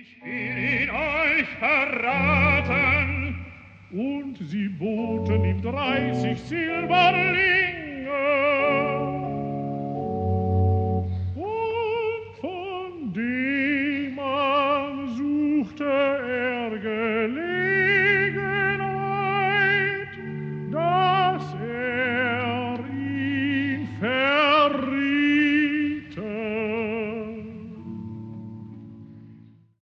Ich will ihn euch verraten. Und sie boten ihm 30 Silberlinge.